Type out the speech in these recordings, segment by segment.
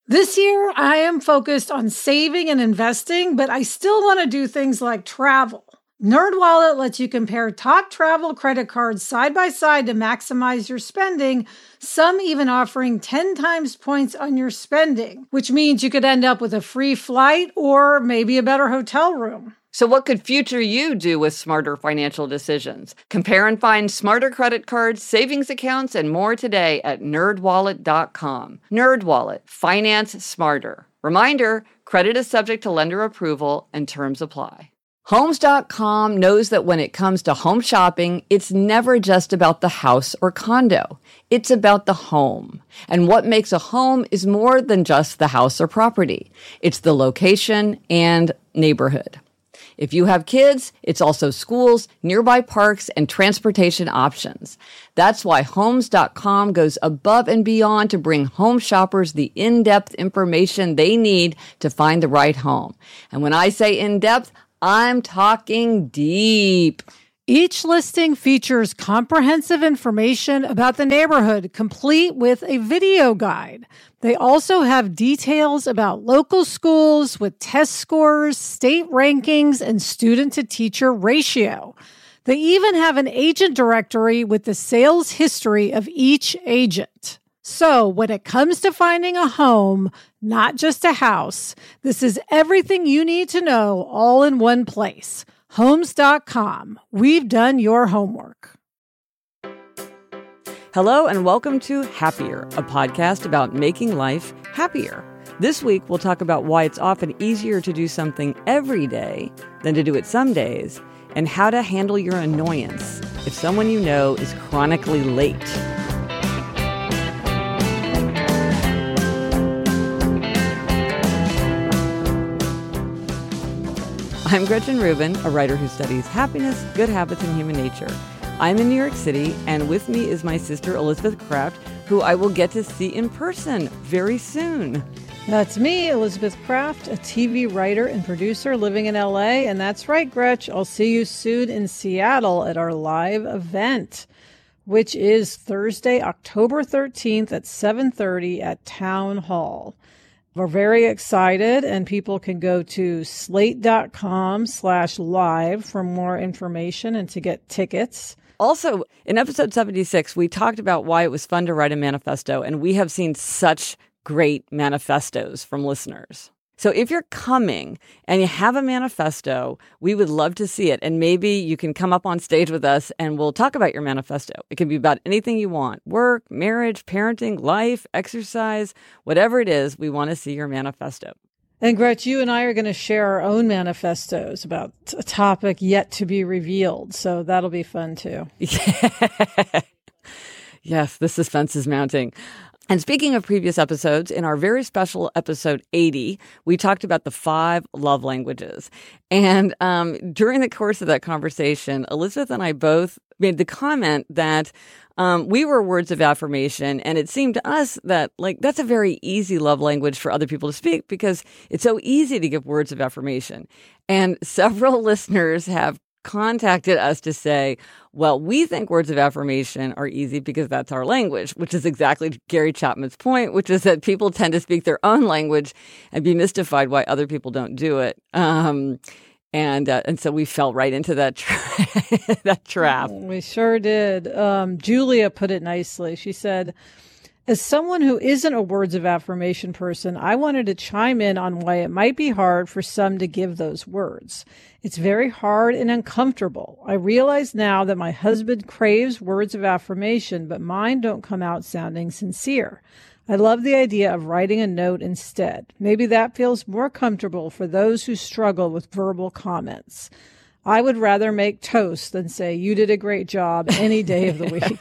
This year, I am focused on saving and investing, but I still want to do things like travel. NerdWallet lets you compare top travel credit cards side by side to maximize your spending, some even offering 10 times points on your spending, which means you could end up with a free flight or maybe a better hotel room. So what could future you do with smarter financial decisions? Compare and find smarter credit cards, savings accounts, and more today at nerdwallet.com. NerdWallet, finance smarter. Reminder, credit is subject to lender approval and terms apply. Homes.com knows that when it comes to home shopping, it's never just about the house or condo. It's about the home. And what makes a home is more than just the house or property. It's the location and neighborhood. If you have kids, it's also schools, nearby parks, and transportation options. That's why Homes.com goes above and beyond to bring home shoppers the in-depth information they need to find the right home. And when I say in-depth, I'm talking deep. Each listing features comprehensive information about the neighborhood, complete with a video guide. They also have details about local schools with test scores, state rankings, and student-to-teacher ratio. They even have an agent directory with the sales history of each agent. So when it comes to finding a home, not just a house, this is everything you need to know all in one place. Homes.com. We've done your homework. Hello and welcome to Happier, a podcast about making life happier. This week, we'll talk about why it's often easier to do something every day than to do it some days, and how to handle your annoyance if someone you know is chronically late. I'm Gretchen Rubin, a writer who studies happiness, good habits, and human nature. I'm in New York City, and with me is my sister, Elizabeth Kraft, who I will get to see in person very soon. That's me, Elizabeth Kraft, a TV writer and producer living in LA. And that's right, Gretch, I'll see you soon in Seattle at our live event, which is Thursday, October 13th at 7:30 at Town Hall. We're very excited, and people can go to slate.com/live for more information and to get tickets. Also, in episode 76, we talked about why it was fun to write a manifesto, and we have seen such great manifestos from listeners. So if you're coming and you have a manifesto, we would love to see it. And maybe you can come up on stage with us and we'll talk about your manifesto. It can be about anything you want: work, marriage, parenting, life, exercise, whatever it is, we want to see your manifesto. And Gretch, you and I are going to share our own manifestos about a topic yet to be revealed. So that'll be fun too. Yes, the suspense is mounting. And speaking of previous episodes, in our very special episode 80, we talked about the 5 love languages. And during the course of that conversation, Elizabeth and I both made the comment that we were words of affirmation. And it seemed to us that, that's a very easy love language for other people to speak because it's so easy to give words of affirmation. And several listeners have contacted us to say, well, we think words of affirmation are easy because that's our language, which is exactly Gary Chapman's point, which is that people tend to speak their own language and be mystified why other people don't do it. And so we fell right into that that trap. We sure did. Julia put it nicely. She said, as someone who isn't a words of affirmation person, I wanted to chime in on why it might be hard for some to give those words. It's very hard and uncomfortable. I realize now that my husband craves words of affirmation, but mine don't come out sounding sincere. I love the idea of writing a note instead. Maybe that feels more comfortable for those who struggle with verbal comments. I would rather make toast than say, you did a great job any day of the week.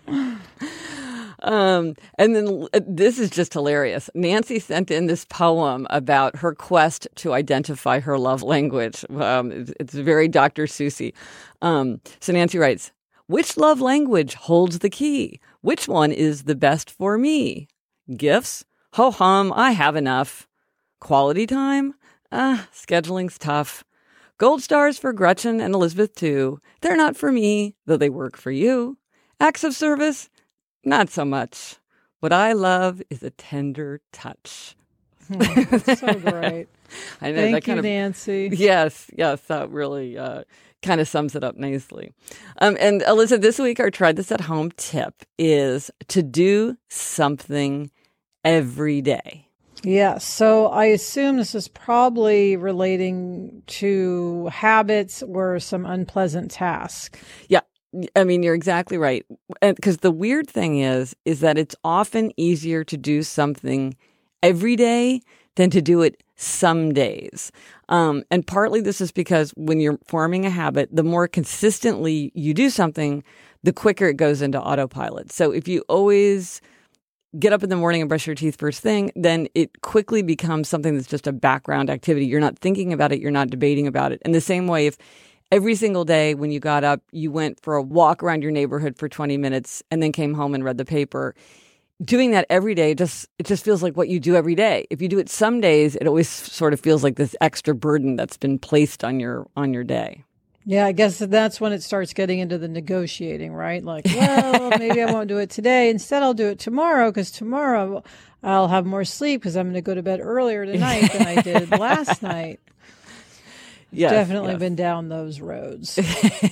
And then this is just hilarious. Nancy sent in this poem about her quest to identify her love language. It's very Dr. Seussy. So Nancy writes, which love language holds the key? Which one is the best for me? Gifts? Ho-hum, I have enough. Quality time? Scheduling's tough. Gold stars for Gretchen and Elizabeth too. They're not for me, though they work for you. Acts of service? Not so much. What I love is a tender touch. That's so great. I know. Thank you, Nancy. Yes, that really kind of sums it up nicely. And Alyssa, this week our Try This at Home tip is to do something every day. Yeah, so I assume this is probably relating to habits or some unpleasant task. Yeah, I mean, you're exactly right. Because the weird thing is that it's often easier to do something every day than to do it some days. And partly this is because when you're forming a habit, the more consistently you do something, the quicker it goes into autopilot. So if you always get up in the morning and brush your teeth first thing, then it quickly becomes something that's just a background activity. You're not thinking about it. You're not debating about it. In the same way, if every single day when you got up, you went for a walk around your neighborhood for 20 minutes and then came home and read the paper, doing that every day, it just feels like what you do every day. If you do it some days, it always sort of feels like this extra burden that's been placed on your day. Yeah, I guess that's when it starts getting into the negotiating, right? Like, well, maybe I won't do it today. Instead, I'll do it tomorrow because tomorrow I'll have more sleep because I'm going to go to bed earlier tonight than I did last night. Yes, definitely been down those roads.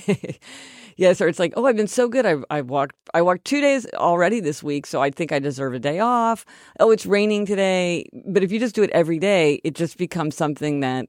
Yes, or it's like, oh, I've been so good. I walked 2 days already this week, so I think I deserve a day off. Oh, it's raining today. But if you just do it every day, it just becomes something that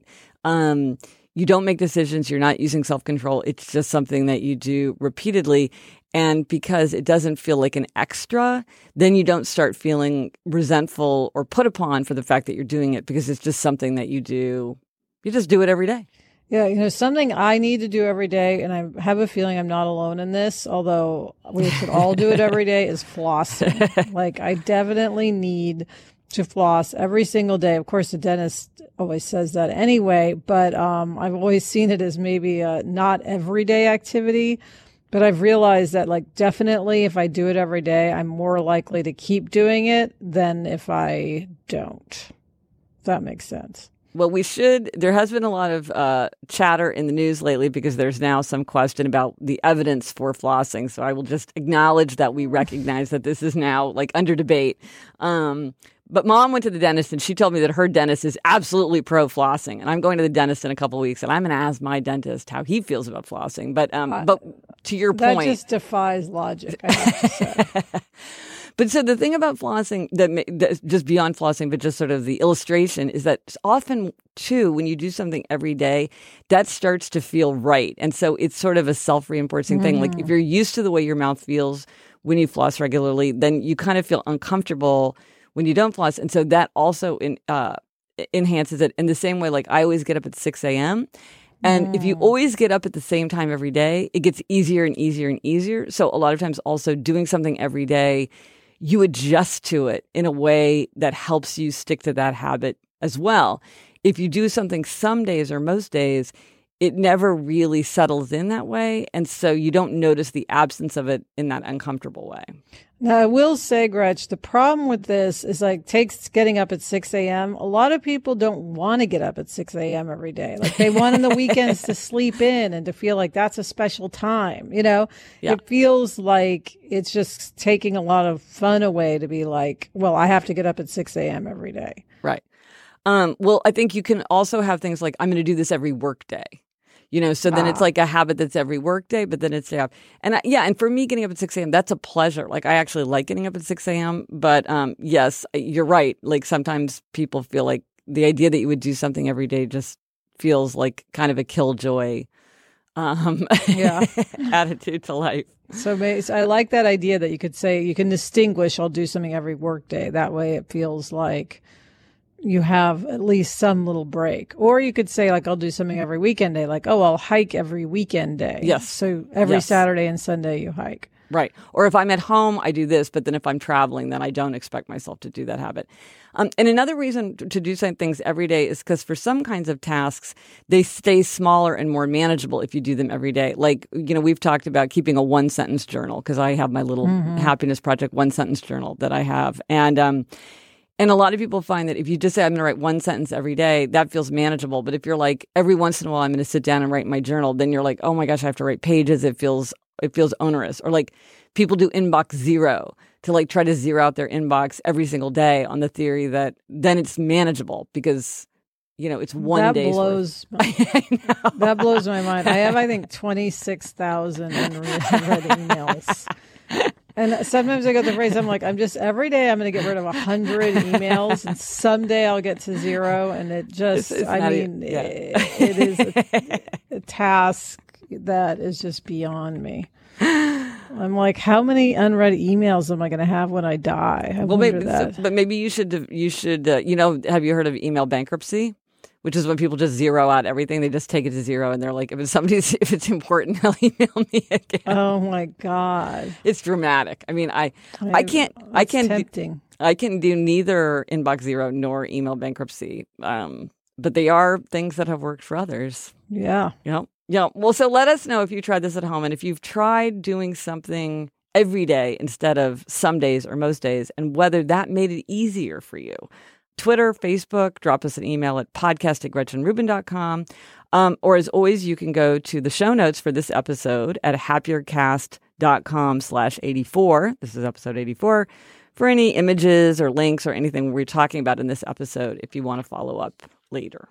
you don't make decisions. You're not using self-control. It's just something that you do repeatedly. And because it doesn't feel like an extra, then you don't start feeling resentful or put upon for the fact that you're doing it because it's just something that you do. You just do it every day. Yeah, something I need to do every day, and I have a feeling I'm not alone in this, although we should all do it every day, is flossing. Like, I definitely need to floss every single day. Of course, the dentist always says that anyway, but I've always seen it as maybe a not everyday activity. But I've realized that, like, definitely if I do it every day, I'm more likely to keep doing it than if I don't. If that makes sense. Well, there has been a lot of chatter in the news lately because there's now some question about the evidence for flossing. So I will just acknowledge that we recognize that this is now like under debate. But Mom went to the dentist and she told me that her dentist is absolutely pro flossing. And I'm going to the dentist in a couple of weeks and I'm going to ask my dentist how he feels about flossing. But to your point, that just defies logic, I have to say. But so the thing about flossing that just beyond flossing, but just sort of the illustration is that often too, when you do something every day, that starts to feel right. And so it's sort of a self-reinforcing thing. Like if you're used to the way your mouth feels when you floss regularly, then you kind of feel uncomfortable when you don't floss. And so that also enhances it in the same way. Like I always get up at 6 a.m. And if you always get up at the same time every day, it gets easier and easier and easier. So a lot of times also doing something every day, you adjust to it in a way that helps you stick to that habit as well. If you do something some days or most days, it never really settles in that way. And so you don't notice the absence of it in that uncomfortable way. Now, I will say, Gretch, the problem with this is like takes getting up at 6 a.m. A lot of people don't want to get up at 6 a.m. every day. Like they want on the weekends to sleep in and to feel like that's a special time. Yeah. It feels like it's just taking a lot of fun away to be like, well, I have to get up at 6 a.m. every day. Right. Well, I think you can also have things like I'm going to do this every work day. So then it's like a habit that's every work day, but then it's day off. And and for me, getting up at 6 a.m., that's a pleasure. Like I actually like getting up at 6 a.m. But yes, you're right. Like sometimes people feel like the idea that you would do something every day just feels like kind of a killjoy attitude to life. So I like that idea that you could say you can distinguish, I'll do something every work day. That way it feels like you have at least some little break. Or you could say, like, I'll do something every weekend day. Like, oh, I'll hike every weekend day. Yes. So every Saturday and Sunday you hike. Right. Or if I'm at home, I do this. But then if I'm traveling, then I don't expect myself to do that habit. And another reason to do some things every day is because for some kinds of tasks, they stay smaller and more manageable if you do them every day. Like, we've talked about keeping a one-sentence journal because I have my little happiness project one-sentence journal that I have. And a lot of people find that if you just say, I'm going to write one sentence every day, that feels manageable. But if you're like, every once in a while, I'm going to sit down and write my journal, then you're like, oh my gosh, I have to write pages. It feels onerous. Or like people do inbox zero. to like try to zero out their inbox every single day on the theory that then it's manageable because, it's one day's worth. That blows my mind. I have, I think, 26,000 unread emails. And sometimes I go the phrase, I'm like, every day I'm going to get rid of 100 emails and someday I'll get to 0. And it just, it is a task that is just beyond me. I'm like, how many unread emails am I going to have when I die? But maybe you should, have you heard of email bankruptcy? Which is when people just zero out everything. They just take it to 0 and they're like, if it's important, they'll email me again. Oh my God. It's dramatic. I mean, I can do neither inbox zero nor email bankruptcy. But they are things that have worked for others. Yeah. Yeah. Well, so let us know if you tried this at home and if you've tried doing something every day instead of some days or most days and whether that made it easier for you. Twitter, Facebook, drop us an email at podcast@GretchenRubin.com. Or as always, you can go to the show notes for this episode at happiercast.com/84. This is episode 84 for any images or links or anything we're talking about in this episode if you want to follow up later.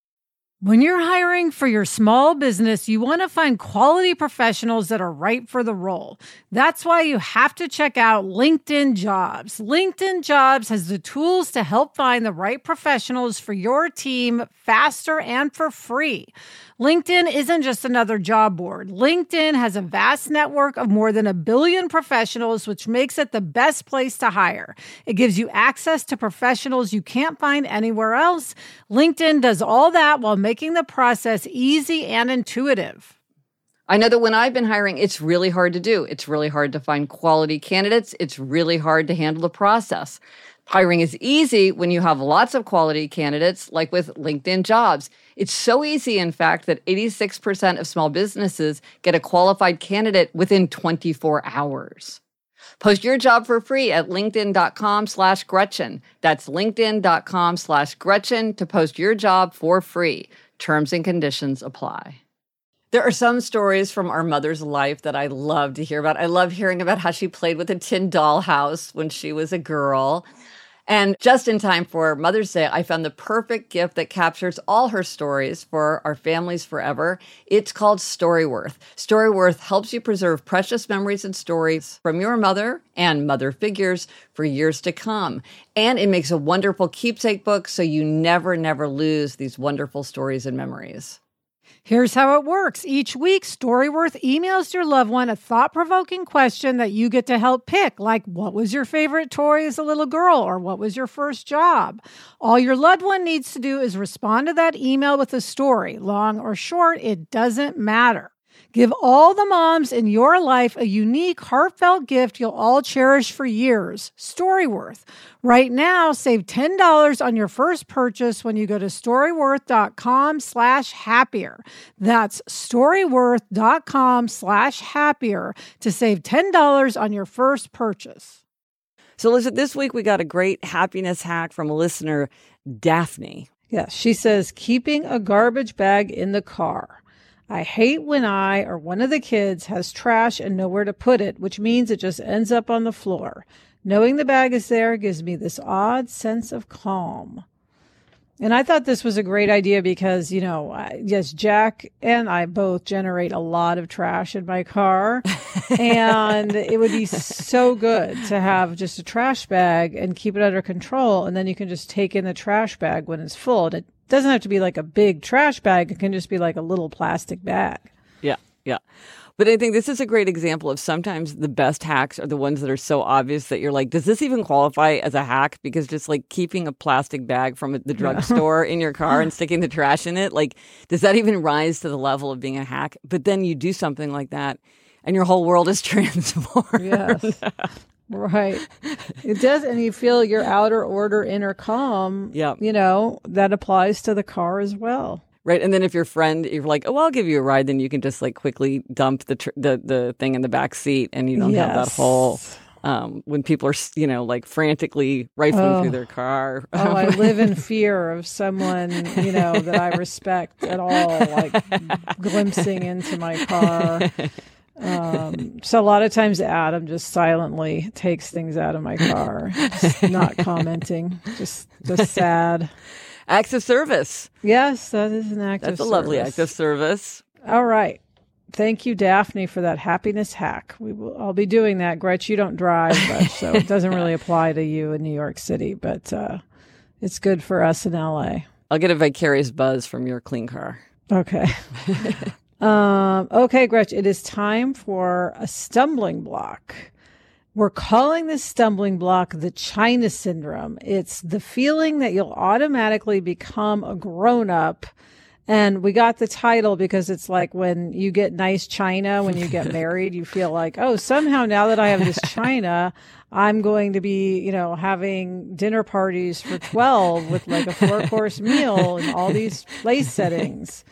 When you're hiring for your small business, you want to find quality professionals that are right for the role. That's why you have to check out LinkedIn Jobs. LinkedIn Jobs has the tools to help find the right professionals for your team faster and for free. LinkedIn isn't just another job board. LinkedIn has a vast network of more than 1 billion professionals, which makes it the best place to hire. It gives you access to professionals you can't find anywhere else. LinkedIn does all that while making the process easy and intuitive. I know that when I've been hiring, it's really hard to do. It's really hard to find quality candidates. It's really hard to handle the process. Hiring is easy when you have lots of quality candidates, like with LinkedIn Jobs. It's so easy, in fact, that 86% of small businesses get a qualified candidate within 24 hours. Post your job for free at linkedin.com/Gretchen. That's linkedin.com/Gretchen to post your job for free. Terms and conditions apply. There are some stories from our mother's life that I love to hear about. I love hearing about how she played with a tin dollhouse when she was a girl. And just in time for Mother's Day, I found the perfect gift that captures all her stories for our families forever. It's called Storyworth. Storyworth helps you preserve precious memories and stories from your mother and mother figures for years to come. And it makes a wonderful keepsake book so you never lose these wonderful stories and memories. Here's how it works. Each week, Storyworth emails your loved one a thought-provoking question that you get to help pick, like what was your favorite toy as a little girl or what was your first job? All your loved one needs to do is respond to that email with a story. Long or short, it doesn't matter. Give all the moms in your life a unique, heartfelt gift you'll all cherish for years. Storyworth. Right now, save $10 on your first purchase when you go to storyworth.com/happier. That's storyworth.com/happier to save $10 on your first purchase. So listen, this week we got a great happiness hack from a listener, Daphne. Yeah, she says, keeping a garbage bag in the car. I hate when I or one of the kids has trash and nowhere to put it, which means it just ends up on the floor. Knowing the bag is there gives me this odd sense of calm. And I thought this was a great idea because, yes, Jack and I both generate a lot of trash in my car. And it would be so good to have just a trash bag and keep it under control. And then you can just take in the trash bag when it's full. And it doesn't have to be like a big trash bag. It can just be like a little plastic bag. Yeah. But I think this is a great example of sometimes the best hacks are the ones that are so obvious that you're like, does this even qualify as a hack? Because just like keeping a plastic bag from the drugstore in your car and sticking the trash in it, like, does that even rise to the level of being a hack? But then you do something like that and your whole world is transformed. Yes. Right. It does. And you feel your outer order, inner calm. Yeah. That applies to the car as well. Right. And then if your friend, you're like, oh, I'll give you a ride, then you can just like quickly dump the thing in the back seat and you don't have that whole, when people are, like frantically rifling through their car. I live in fear of someone, that I respect at all, like glimpsing into my car. So a lot of times Adam just silently takes things out of my car, just not commenting, just sad. Acts of service. Yes, that is an act of That's a service. lovely act of service. All right. Thank you, Daphne, for that happiness hack. I'll be doing that. Gretch, you don't drive much, so it doesn't really apply to you in New York City, but it's good for us in LA. I'll get a vicarious buzz from your clean car. Okay. Okay, Gretch, it is time for a stumbling block. We're calling this stumbling block the China syndrome. It's the feeling that you'll automatically become a grown-up. And we got the title because it's like when you get nice china, when you get married, you feel like, oh, somehow now that I have this china, I'm going to be, having dinner parties for 12 with like a 4-course meal and all these place settings.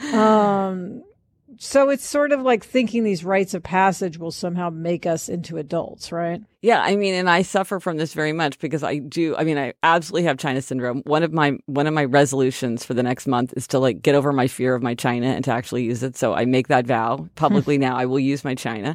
So it's sort of like thinking these rites of passage will somehow make us into adults, right? Yeah, and I suffer from this very much because I absolutely have China syndrome. One of my resolutions for the next month is to like get over my fear of my china and to actually use it. So I make that vow publicly now. I will use my china.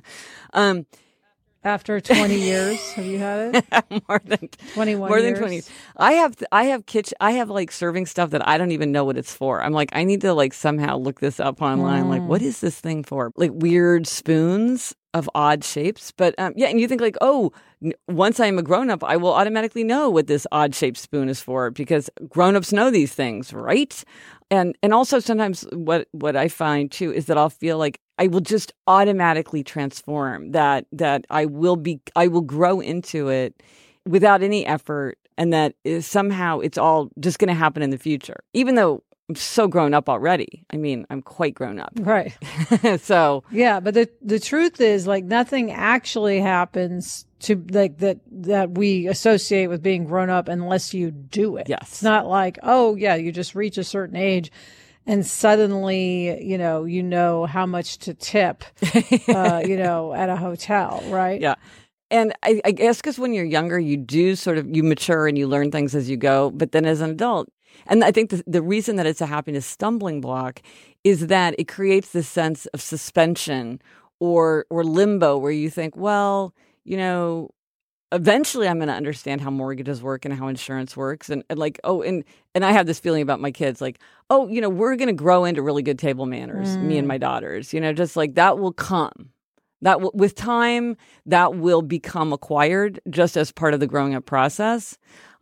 After 20 years, have you had it? More than 21 more years? than 20. I have like serving stuff that I don't even know what it's for. I'm like, I need to like somehow look this up online. Like, what is this thing for? Like weird spoons of odd shapes. But and you think like, oh, once I'm a grown up, I will automatically know what this odd shaped spoon is for because grown ups know these things, right? And also sometimes what I find too is that I'll feel like I will just automatically transform, that I will grow into it without any effort, and that somehow it's all just going to happen in the future, even though I'm so grown up already. I mean, I'm quite grown up. Right. So yeah, but the truth is like nothing actually happens to like that we associate with being grown up unless you do it. Yes. It's not like, oh yeah, you just reach a certain age and suddenly, you know how much to tip, at a hotel, right? Yeah. And I guess because when you're younger, you do you mature and you learn things as you go. But then as an adult, and I think the reason that it's a happiness stumbling block is that it creates this sense of suspension or limbo where you think, well, eventually I'm going to understand how mortgages work and how insurance works. And like, and I have this feeling about my kids, like, we're going to grow into really good table manners, me and my daughters, just like that will come. With time, that will become acquired just as part of the growing up process.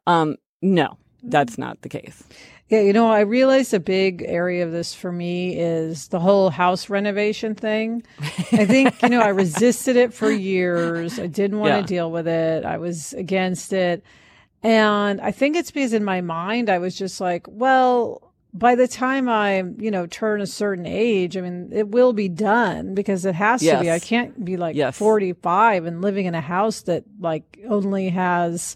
No, that's not the case. Yeah, I realized a big area of this for me is the whole house renovation thing. I think, I resisted it for years. I didn't want to deal with it. I was against it. And I think it's because in my mind, I was just like, well, by the time I, turn a certain age, I mean, it will be done because it has to be. I can't be like 45 and living in a house that like only has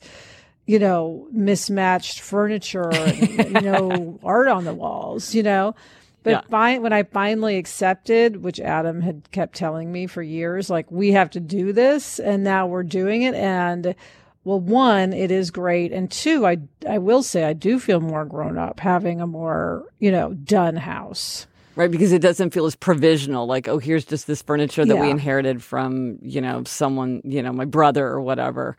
mismatched furniture and, art on the walls, But when I finally accepted, which Adam had kept telling me for years, like, we have to do this, and now we're doing it. And, well, one, it is great. And two, I will say I do feel more grown up having a more, done house. Right, because it doesn't feel as provisional, like, oh, here's just this furniture that we inherited from, someone, my brother or whatever.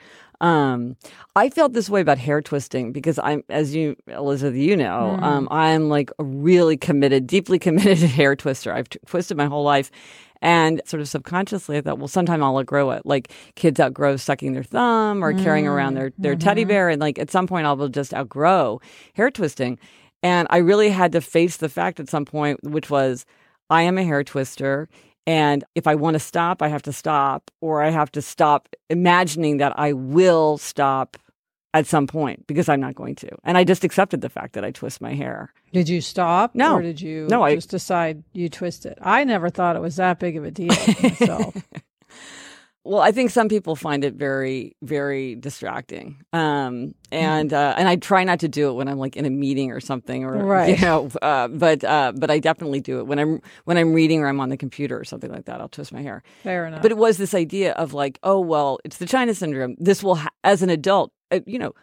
I felt this way about hair twisting because I'm, as you, Elizabeth, I'm like a really deeply committed hair twister. I've twisted my whole life. And sort of subconsciously, I thought, well, sometime I'll outgrow it. Like kids outgrow sucking their thumb or carrying around their teddy bear. And like at some point, I'll just outgrow hair twisting. And I really had to face the fact at some point, which was I am a hair twister. And if I want to stop, I have to stop, or I have to stop imagining that I will stop at some point because I'm not going to. And I just accepted the fact that I twist my hair. Did you stop? No. Or did you just decide you twist it? I never thought it was that big of a deal myself. Well, I think some people find it very, very distracting, and I try not to do it when I'm like in a meeting or something, or right. But I definitely do it when I'm reading or I'm on the computer or something like that. I'll twist my hair. Fair enough. But it was this idea of like, oh well, it's the China syndrome. This will, as an adult,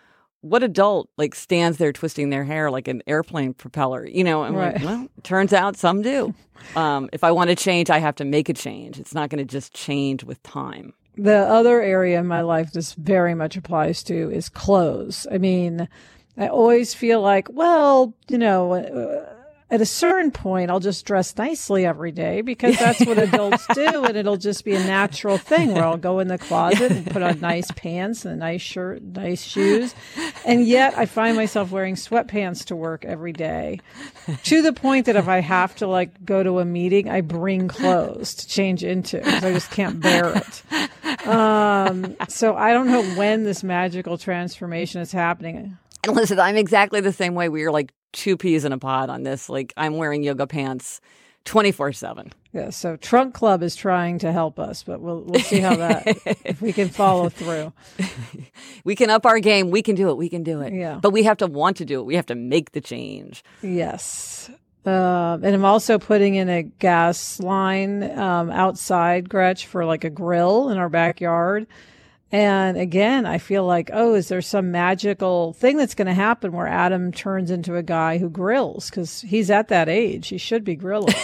what adult like stands there twisting their hair like an airplane propeller? You know, I'm Right. like, well, turns out some do. If I want to change, I have to make a change. It's not going to just change with time. The other area in my life this very much applies to is clothes. I mean, I always feel like, well, at a certain point, I'll just dress nicely every day because that's what adults do. And it'll just be a natural thing where I'll go in the closet and put on nice pants and a nice shirt, nice shoes. And yet I find myself wearing sweatpants to work every day, to the point that if I have to like go to a meeting, I bring clothes to change into because I just can't bear it. So I don't know when this magical transformation is happening. And listen, I'm exactly the same way. We are like two peas in a pod on this. Like I'm wearing yoga pants 24/7. Yeah. So Trunk Club is trying to help us, but we'll see how if we can follow through. We can up our game. We can do it. We can do it. Yeah. But we have to want to do it. We have to make the change. Yes. And I'm also putting in a gas line outside, Gretch, for like a grill in our backyard. And again, I feel like, oh, is there some magical thing that's going to happen where Adam turns into a guy who grills? Because he's at that age. He should be grilling,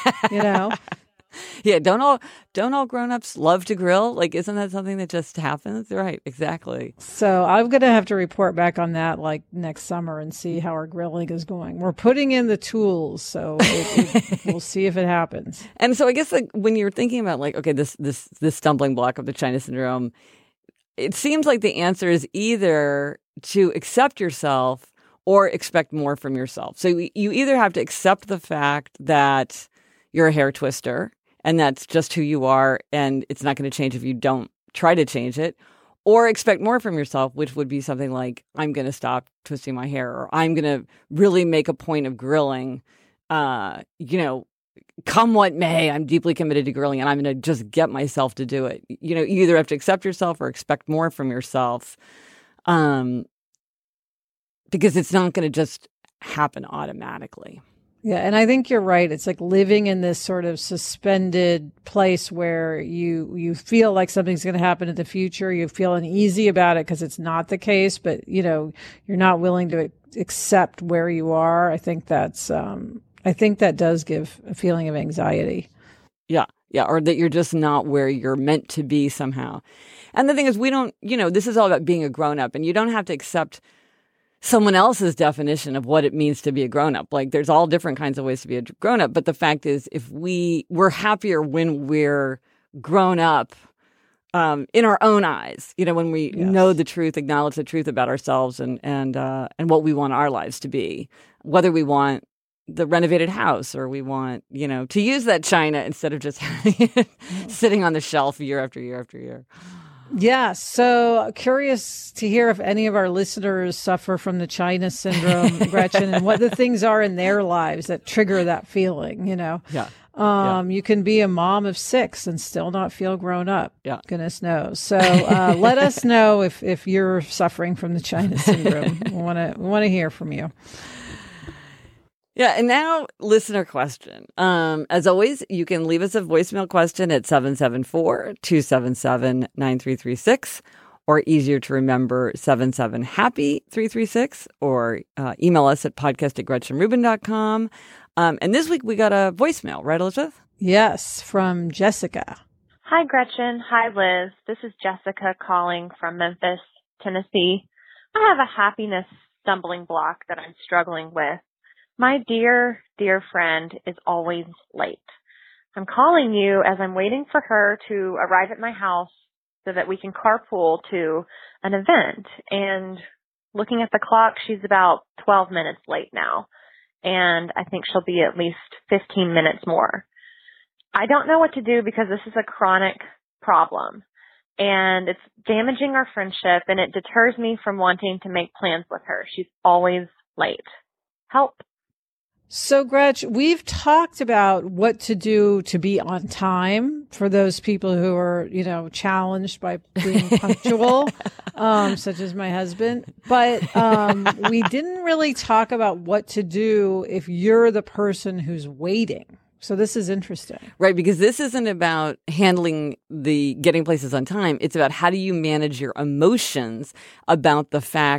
Yeah, don't all grown-ups love to grill? Like, isn't that something that just happens? Right, exactly. So I'm going to have to report back on that like next summer and see how our grilling is going. We're putting in the tools, so we'll see if it happens. And so I guess like when you're thinking about like, okay, this stumbling block of the China syndrome, it seems like the answer is either to accept yourself or expect more from yourself. So you either have to accept the fact that you're a hair twister and that's just who you are and it's not going to change if you don't try to change it, or expect more from yourself, which would be something like, I'm going to stop twisting my hair, or I'm going to really make a point of grilling, come what may, I'm deeply committed to grilling and I'm going to just get myself to do it. You either have to accept yourself or expect more from yourself, because it's not going to just happen automatically. Yeah. And I think you're right. It's like living in this sort of suspended place where you feel like something's going to happen in the future. You feel uneasy about it because it's not the case, but you're not willing to accept where you are. I think that does give a feeling of anxiety. Yeah. Yeah. Or that you're just not where you're meant to be somehow. And the thing is, we don't, this is all about being a grown up, and you don't have to accept someone else's definition of what it means to be a grown up. Like there's all different kinds of ways to be a grown up. But the fact is, if we're happier when we're grown up, in our own eyes, when we know the truth, acknowledge the truth about ourselves and what we want our lives to be, whether we want the renovated house or we want, to use that china instead of just having it sitting on the shelf year after year after year. Yeah. So curious to hear if any of our listeners suffer from the China syndrome, Gretchen, and what the things are in their lives that trigger that feeling, Yeah. You can be a mom of 6 and still not feel grown up. Yeah. Goodness knows. So let us know if you're suffering from the China syndrome. We want to hear from you. Yeah, and now listener question. As always, you can leave us a voicemail question at 774-277-9336, or easier to remember, 77-HAPPY-336, or email us at podcast@GretchenRubin.com. And this week we got a voicemail, right, Elizabeth? Yes, from Jessica. Hi, Gretchen. Hi, Liz. This is Jessica calling from Memphis, Tennessee. I have a happiness stumbling block that I'm struggling with. My dear, dear friend is always late. I'm calling you as I'm waiting for her to arrive at my house so that we can carpool to an event. And looking at the clock, she's about 12 minutes late now. And I think she'll be at least 15 minutes more. I don't know what to do because this is a chronic problem. And it's damaging our friendship, and it deters me from wanting to make plans with her. She's always late. Help. So, Gretch, we've talked about what to do to be on time for those people who are, challenged by being punctual, such as my husband. But we didn't really talk about what to do if you're the person who's waiting. So this is interesting. Right, because this isn't about handling the getting places on time. It's about how do you manage your emotions about the fact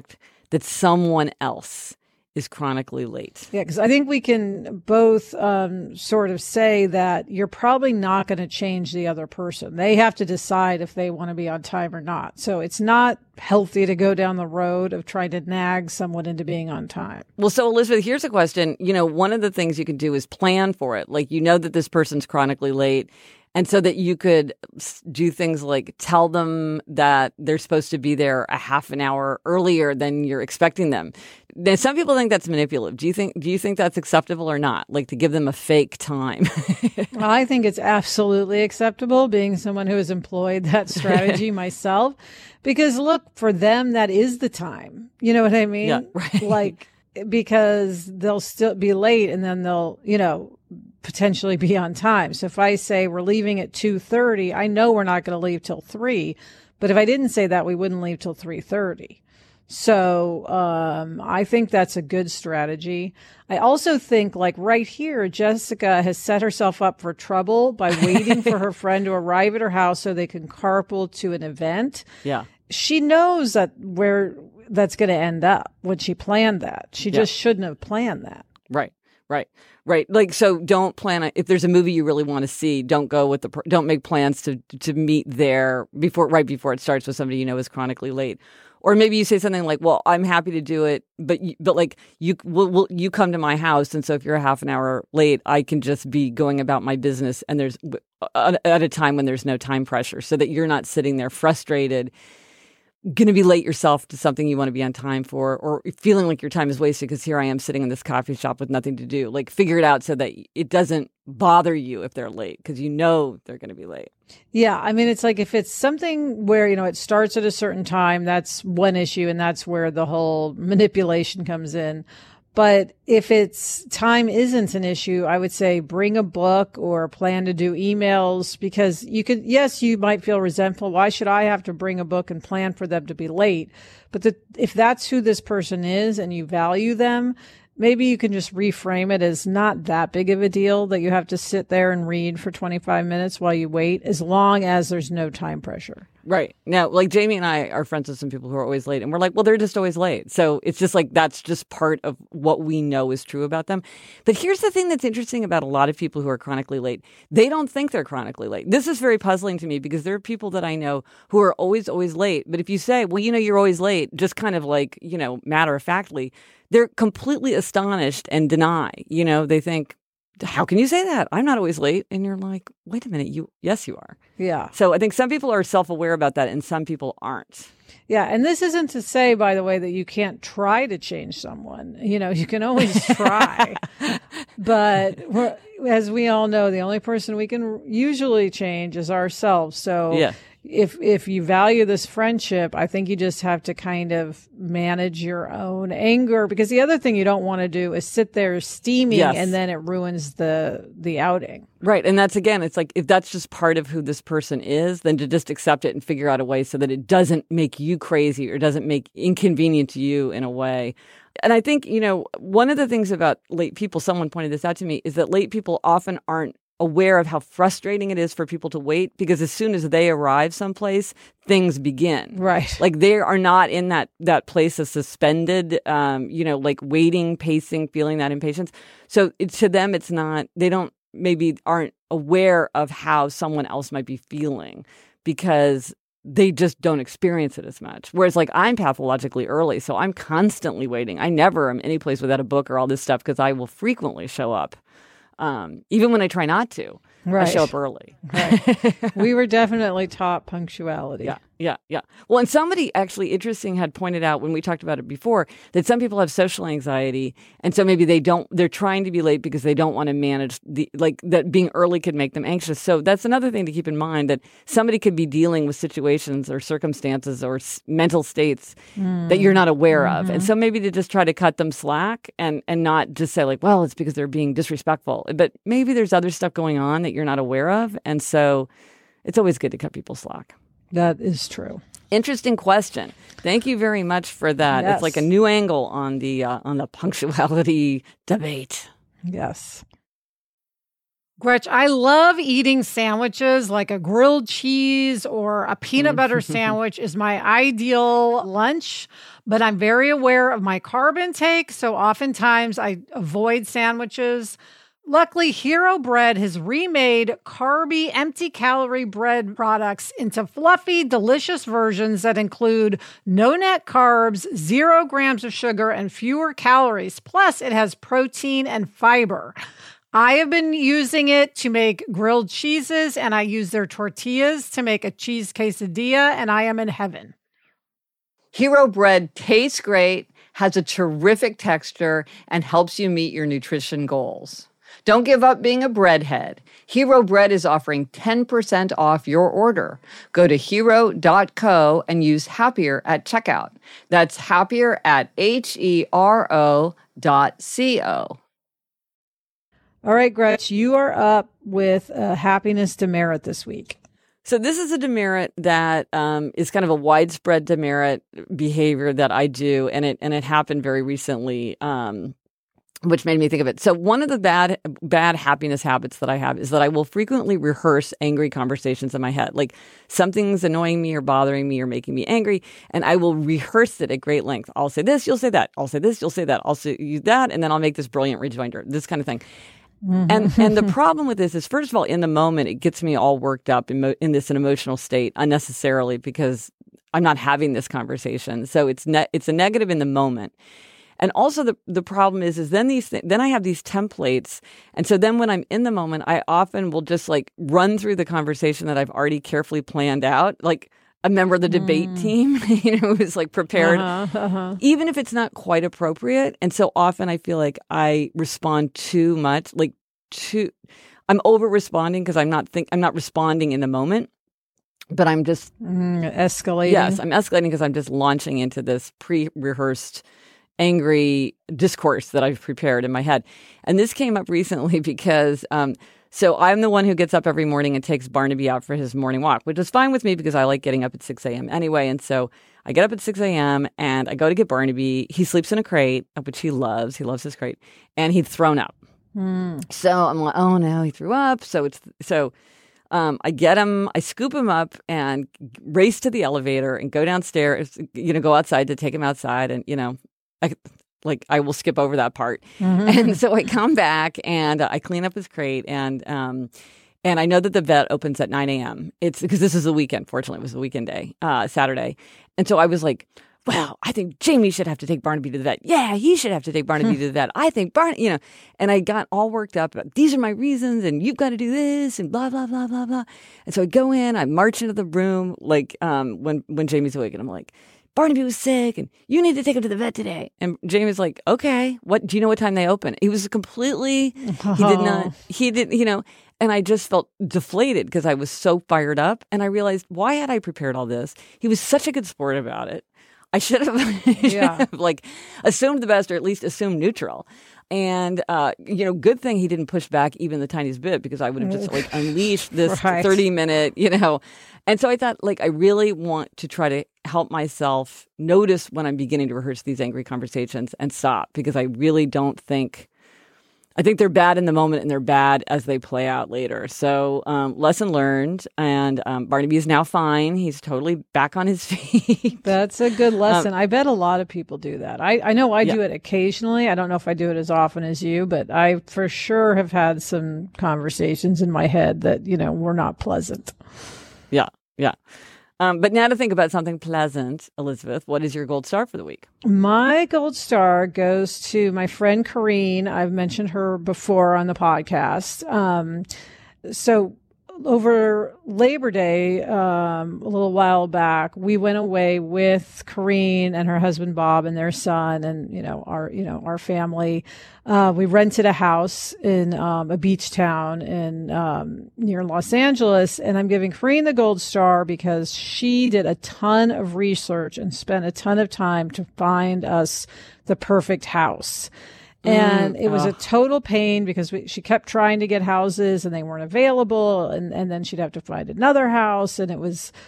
that someone else is chronically late. Yeah, because I think we can both sort of say that you're probably not going to change the other person. They have to decide if they want to be on time or not. So it's not healthy to go down the road of trying to nag someone into being on time. Well, so Elizabeth, here's a question. One of the things you can do is plan for it. Like, that this person's chronically late. And so that you could do things like tell them that they're supposed to be there a half an hour earlier than you're expecting them. Now, some people think that's manipulative. Do you think that's acceptable or not? Like to give them a fake time? I think it's absolutely acceptable, being someone who has employed that strategy myself, because look, for them, that is the time. You know what I mean? Yeah, right. Because they'll still be late and then they'll, potentially be on time. So if I say we're leaving at 2:30, I know we're not going to leave till 3. But if I didn't say that, we wouldn't leave till 3:30. So I think that's a good strategy. I also think, like right here, Jessica has set herself up for trouble by waiting for her friend to arrive at her house so they can carpool to an event. Yeah. She knows that where that's going to end up when she planned that. She just shouldn't have planned that. Right. Like, so don't plan if there's a movie you really want to see, don't go with don't make plans to meet there right before it starts with somebody is chronically late. Or maybe you say something like, well, I'm happy to do it, but like you come to my house. And so if you're a half an hour late, I can just be going about my business. And there's at a time when there's no time pressure, so that you're not sitting there frustrated, going to be late yourself to something you want to be on time for, or feeling like your time is wasted because here I am sitting in this coffee shop with nothing to do. Like, figure it out so that it doesn't bother you if they're late, because they're going to be late. Yeah. I mean, it's like if it's something where, it starts at a certain time, that's one issue, and that's where the whole manipulation comes in. But if time isn't an issue, I would say bring a book or plan to do emails, because you might feel resentful. Why should I have to bring a book and plan for them to be late? But if that's who this person is and you value them, maybe you can just reframe it as not that big of a deal that you have to sit there and read for 25 minutes while you wait, as long as there's no time pressure. Right. Now, like Jamie and I are friends with some people who are always late, and we're like, well, they're just always late. So it's just like, that's just part of what we know is true about them. But here's the thing that's interesting about a lot of people who are chronically late. They don't think they're chronically late. This is very puzzling to me, because there are people that I know who are always late. But if you say, well, you're always late, just kind of like, matter of factly, they're completely astonished and deny. They think, how can you say that? I'm not always late. And you're like, wait a minute, yes, you are. Yeah. So I think some people are self-aware about that and some people aren't. Yeah. And this isn't to say, by the way, that you can't try to change someone. You can always try. But as we all know, the only person we can usually change is ourselves. So yeah. If you value this friendship, I think you just have to kind of manage your own anger, because the other thing you don't want to do is sit there steaming, yes. and then it ruins the outing. Right. And that's, again, it's like, if that's just part of who this person is, then to just accept it and figure out a way so that it doesn't make you crazy or doesn't make inconvenient to you in a way. And I think, one of the things about late people, someone pointed this out to me, is that late people often aren't aware of how frustrating it is for people to wait, because as soon as they arrive someplace, things begin. Right. Like, they are not in that place of suspended, like waiting, pacing, feeling that impatience. So to them, it's not, aren't aware of how someone else might be feeling, because they just don't experience it as much. Whereas, like, I'm pathologically early, so I'm constantly waiting. I never am any place without a book or all this stuff, because I will frequently show up. Even when I try not to, right. I show up early. Right. We were definitely taught punctuality. Yeah. Well, and somebody actually interesting had pointed out when we talked about it before that some people have social anxiety, and so maybe they're trying to be late because they don't want to manage that being early could make them anxious. So that's another thing to keep in mind, that somebody could be dealing with situations or circumstances or mental states that you're not aware of. And so maybe to just try to cut them slack and not just say like, well, it's because they're being disrespectful, but maybe there's other stuff going on that you're not aware of. And so it's always good to cut people slack. That is true. Interesting question. Thank you very much for that. Yes. It's like a new angle on the punctuality debate. Yes. Gretch, I love eating sandwiches, like a grilled cheese or a peanut butter sandwich is my ideal lunch, but I'm very aware of my carb intake, so oftentimes I avoid sandwiches. Luckily, Hero Bread has remade carby, empty-calorie bread products into fluffy, delicious versions that include no net carbs, 0 grams of sugar, and fewer calories. Plus, it has protein and fiber. I have been using it to make grilled cheeses, and I use their tortillas to make a cheese quesadilla, and I am in heaven. Hero Bread tastes great, has a terrific texture, and helps you meet your nutrition goals. Don't give up being a breadhead. Hero Bread is offering 10% off your order. Go to hero.co and use Happier at checkout. That's Happier at HERO.co. All right, Gretch, you are up with a happiness demerit this week. So this is a demerit that is kind of a widespread demerit behavior that I do, and it happened very recently, which made me think of it. So one of the bad happiness habits that I have is that I will frequently rehearse angry conversations in my head. Like something's annoying me or bothering me or making me angry, and I will rehearse it at great length. I'll say this, you'll say that. I'll say this, you'll say that. I'll say that, and then I'll make this brilliant rejoinder, this kind of thing. Mm-hmm. And the problem with this is, first of all, in the moment, it gets me all worked up in an emotional state unnecessarily because I'm not having this conversation. So it's a negative in the moment. And also the problem is then then I have these templates. And so then when I'm in the moment, I often will just like run through the conversation that I've already carefully planned out. Like a member of the debate team, who's like prepared, even if it's not quite appropriate. And so often I feel like I respond too much, I'm over responding because I'm not responding in the moment, but I'm just escalating. Yes, I'm escalating because I'm just launching into this pre-rehearsed angry discourse that I've prepared in my head. And this came up recently because so I'm the one who gets up every morning and takes Barnaby out for his morning walk, which is fine with me because I like getting up at 6 a.m. anyway. And so I get up at 6 a.m. and I go to get Barnaby. He sleeps in a crate, which he loves. He loves his crate. And he'd thrown up. So I'm like, oh no, he threw up. I get him, I scoop him up and race to the elevator and go downstairs, go outside to take him outside. And, I will skip over that part. And so I come back and I clean up his crate and I know that the vet opens at 9 a.m. It's because this is a weekend. Fortunately, it was a weekend day, Saturday. And so I was like, wow, I think Jamie should have to take Barnaby to the vet. Yeah, he should have to take Barnaby to the vet. I think and I got all worked up. These are my reasons and you've got to do this and blah, blah, blah, blah, blah. And so I go in, I march into the room like when Jamie's awake and I'm like, Barnaby was sick and you need to take him to the vet today. And Jamie's like, okay, do you know what time they open? He was completely, and I just felt deflated because I was so fired up. And I realized, why had I prepared all this? He was such a good sport about it. I should have assumed the best or at least assumed neutral. And, good thing he didn't push back even the tiniest bit because I would have just unleashed this 30-minute, And so I thought I really want to try to help myself notice when I'm beginning to rehearse these angry conversations and stop because I really don't think I think they're bad in the moment and they're bad as they play out later. So lesson learned. And Barnaby is now fine. He's totally back on his feet. That's a good lesson. I bet a lot of people do that. I know I do it occasionally. I don't know if I do it as often as you, but I for sure have had some conversations in my head that, were not pleasant. Yeah. Yeah. But now to think about something pleasant, Elizabeth, what is your gold star for the week? My gold star goes to my friend Corrine. I've mentioned her before on the podcast. So over Labor Day, a little while back, we went away with Corrine and her husband Bob and their son, and our family. We rented a house in a beach town in near Los Angeles, and I'm giving Corrine the gold star because she did a ton of research and spent a ton of time to find us the perfect house. And it was a total pain because she kept trying to get houses and they weren't available. And then she'd have to find another house. And it was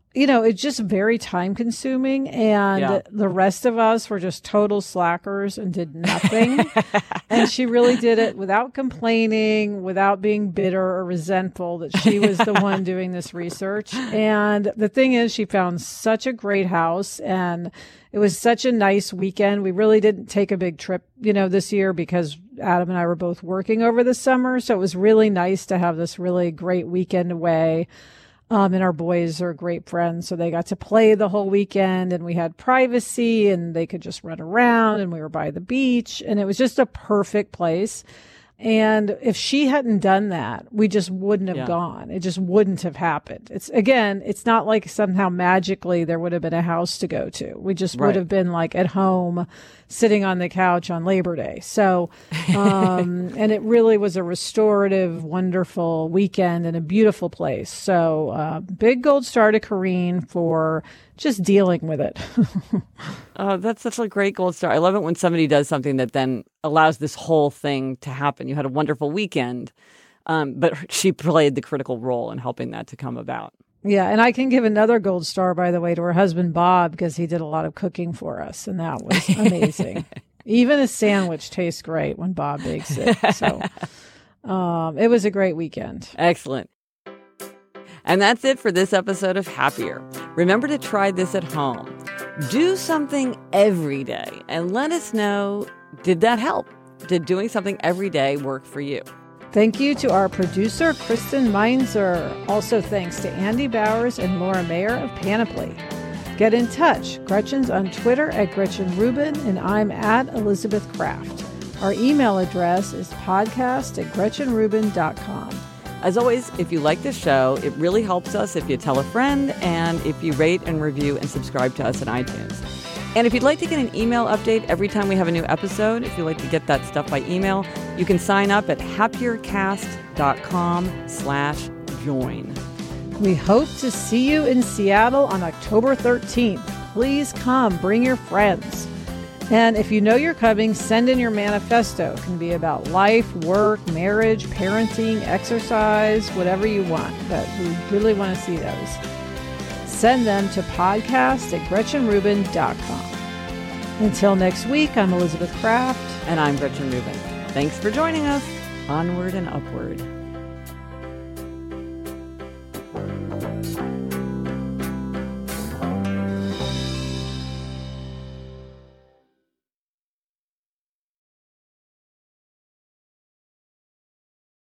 it's just very time consuming. And the rest of us were just total slackers and did nothing. And she really did it without complaining, without being bitter or resentful that she was the one doing this research. And the thing is, she found such a great house, and it was such a nice weekend. We really didn't take a big trip, this year because Adam and I were both working over the summer. So it was really nice to have this really great weekend away. And our boys are great friends, so they got to play the whole weekend, and we had privacy, and they could just run around, and we were by the beach, and it was just a perfect place. And if she hadn't done that, we just wouldn't have gone. It just wouldn't have happened. It's not like somehow magically there would have been a house to go to. We just would have been like at home sitting on the couch on Labor Day. So, and it really was a restorative, wonderful weekend and a beautiful place. So, big gold star to Corrine for just dealing with it. Oh, that's such a great gold star. I love it when somebody does something that then allows this whole thing to happen. You had a wonderful weekend, but she played the critical role in helping that to come about. Yeah, and I can give another gold star, by the way, to her husband, Bob, because he did a lot of cooking for us, and that was amazing. Even a sandwich tastes great when Bob bakes it. So it was a great weekend. Excellent. And that's it for this episode of Happier. Remember to try this at home. Do something every day and let us know, did that help? Did doing something every day work for you? Thank you to our producer, Kristen Meinzer. Also thanks to Andy Bowers and Laura Mayer of Panoply. Get in touch. Gretchen's on Twitter at Gretchen Rubin, and I'm at Elizabeth Kraft. Our email address is podcast@GretchenRubin.com. As always, if you like this show, it really helps us if you tell a friend and if you rate and review and subscribe to us on iTunes. And if you'd like to get an email update every time we have a new episode, if you'd like to get that stuff by email, you can sign up at happiercast.com/join. We hope to see you in Seattle on October 13th. Please come, bring your friends. And if you know you're coming, send in your manifesto. It can be about life, work, marriage, parenting, exercise, whatever you want. But we really want to see those. Send them to podcast@GretchenRubin.com. Until next week, I'm Elizabeth Kraft. And I'm Gretchen Rubin. Thanks for joining us. Onward and upward.